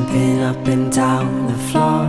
jumping up and down the floor.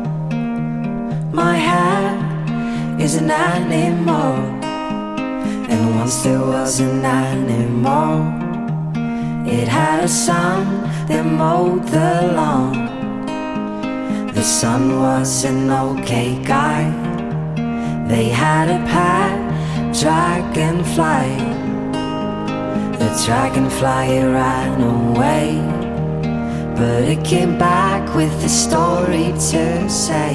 My hair is an animal, and once there was an animal. It had a son that mowed the lawn. The son was an okay guy. They had a pet dragonfly. The dragonfly ran away, but it came back with a story to say.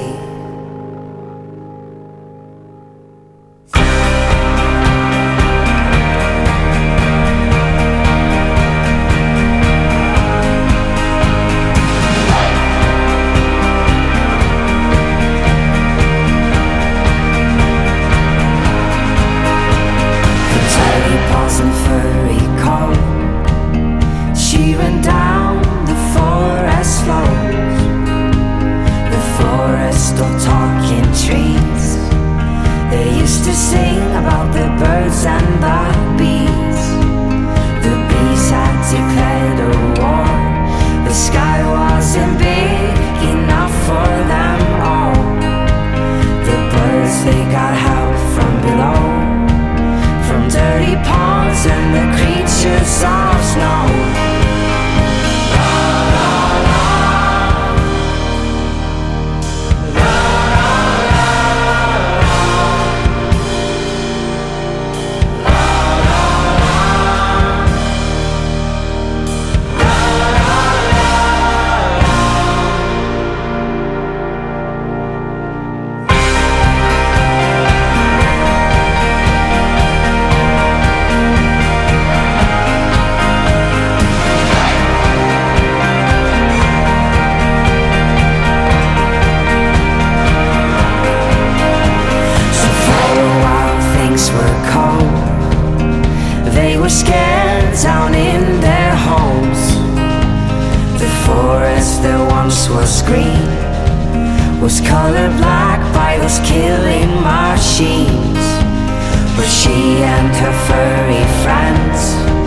Was colored black by those killing machines. But she and her furry friends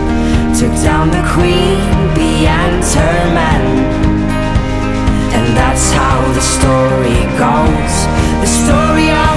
took down the queen bee and her men. And that's how the story goes. The story of